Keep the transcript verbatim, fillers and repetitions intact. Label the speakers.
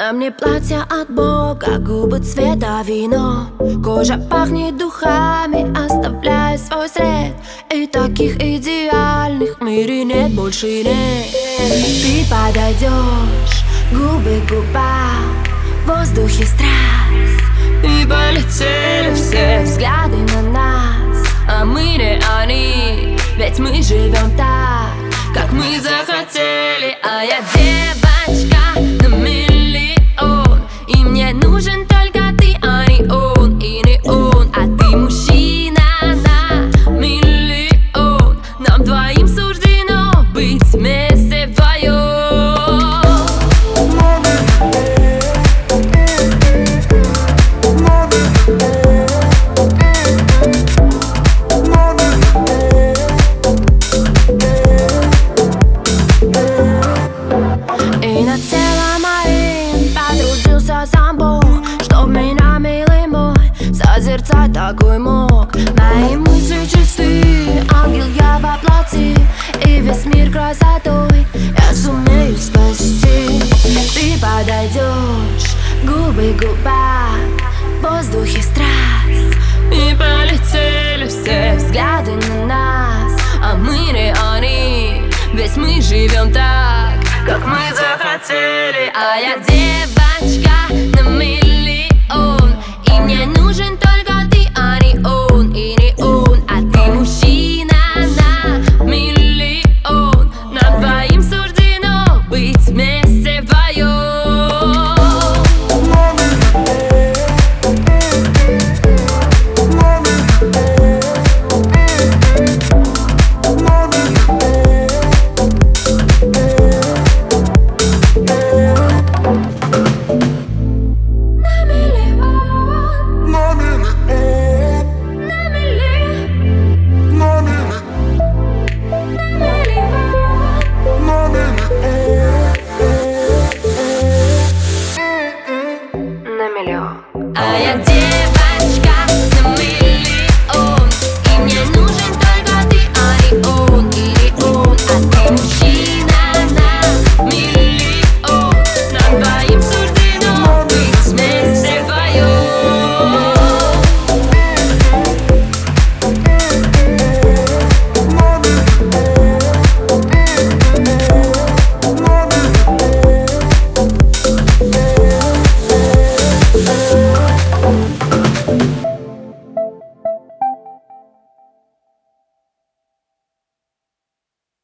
Speaker 1: На мне платье от Бога, губы цвета вино. Кожа пахнет духами, оставляя свой след. И таких идеальных в мире нет, больше нет. Ты подойдешь, губы к губам, в воздухе страсть. И полетели все взгляды на нас, а мы не они. Ведь мы живем так, как мы захотели. А я девочка на миллион, и мне нужен только ты, а не он, и не он. А ты мужчина на миллион. Нам двоим суждено быть вместе вдвоем. И над телом моим потрудился сам Бог, чтоб меня, милый мой, созерцать такой мог. Мои мысли чисты, ангел я во плоти, и весь мир красотой я сумею спасти. Ты подойдешь, губы к губам, в воздухе страсть. И полетели все взгляды на нас, а мы не они. Ведь мы живем так, как мы захотели. А я девочка на миллион, и мне нужен только